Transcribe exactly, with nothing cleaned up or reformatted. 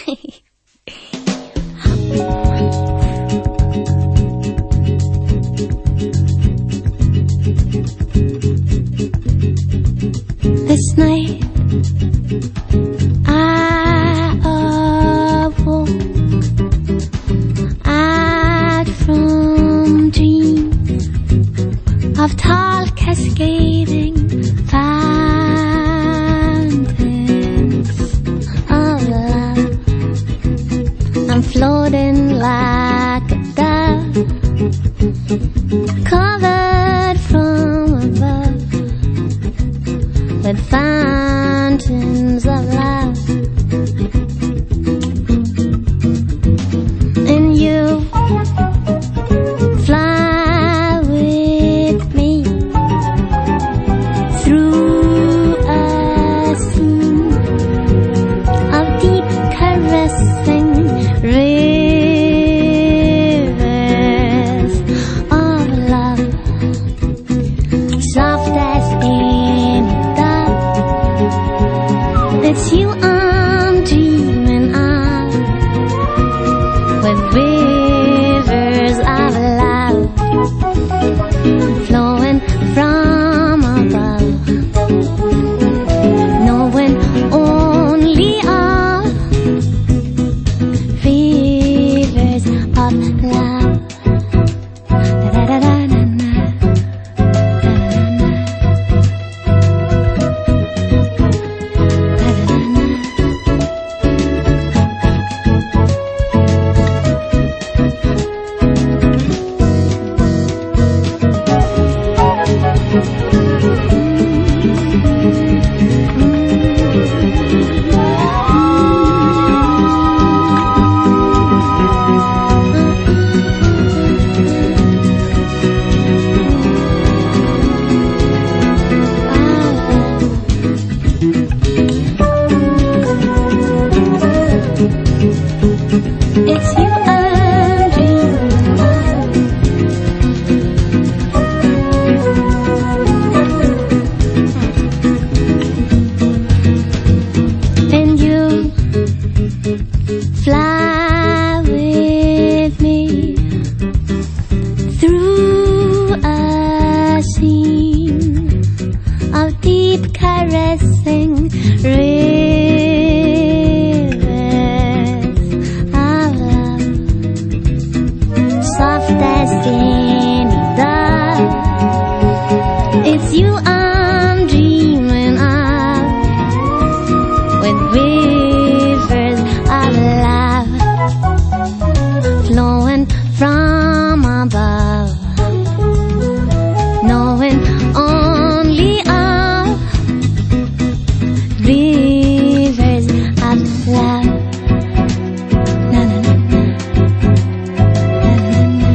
This night I awoke out from dreams of tall cascading fountains of love. I'm floating like a dove, covered from above with fountains of love. And you fly with me through a scene of deep caressing rivers of love, soft as any dove. It's you I'm dreaming of, with rivers of love flowing from above, knowing only of rivers of love. Da-da-da-da-da-da. It's you I'm dreaming of. And you fly with me through a scene of deep caressing rivers of love, soft as any dove. It's you I'm dreaming of, with rivers of love flowing from above, knowing only of rivers of love. Na na na na. Na na na